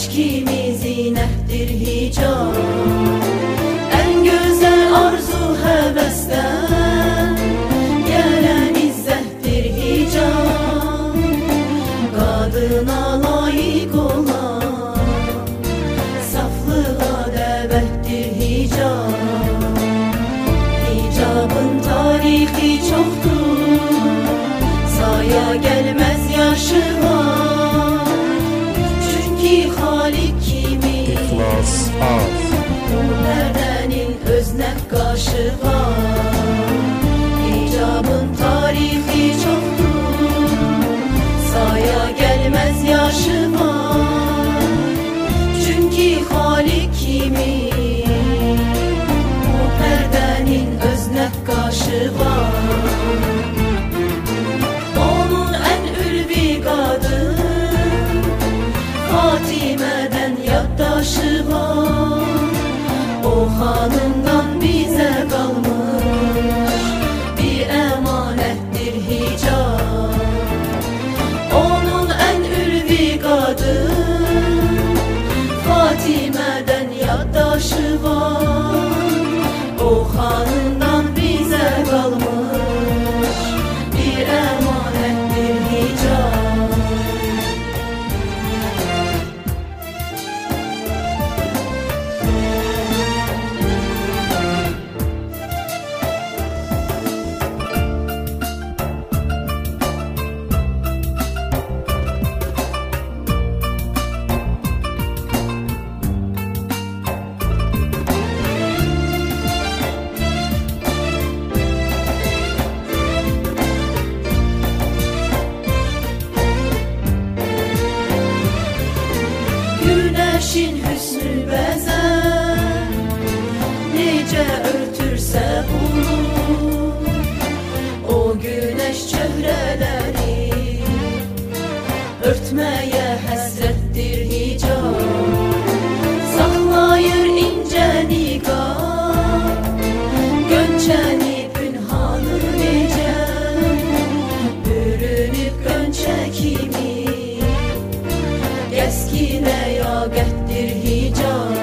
Saç kimi zinettir hicab, en güzel arzu hevesten gelen izzettir hicab. Kadına layık olan saflığa davettir hicab. Hicabın tarihi çoktur, saya gelmez yaşı var. Çünkü Halik kimi İhlas az. Bu perdenin özne kaşı var. Hicabın tarihi çoktur, saya gelmez yaşı var. Çünkü Halik kimi bu perdenin özne kaşı var. Onun en ülvi kadın Fatime'den yaddaşı var. O hanımdan bize kalmış bir emanettir hicab. Onun en ülvi kadın Fatime'den yaddaşı var. O hanımdan bize kalmış bir emanettir hicab. Güneşin hüsnü bezer, nece örtürse bunu. O güneş çöhreleri örtmeye hasrettir hicab. Saklayır ince nigar, gönçeni pünhanı nece. Bürünüp gönçe kimi eskine yagettir hicab.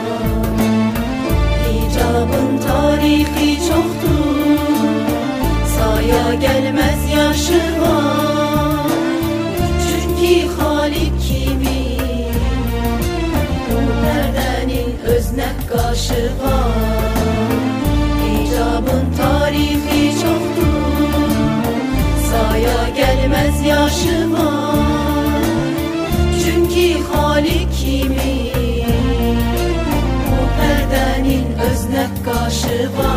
Hicabın tarihi çoktur, saya gelmez yaşı var. Çünkü Halik kimi bu perdenin özne kaşı var. Hicabın tarihi çoktur, saya gelmez yaşı var. Çünkü Halik kimi bu perdenin özne kaşı var.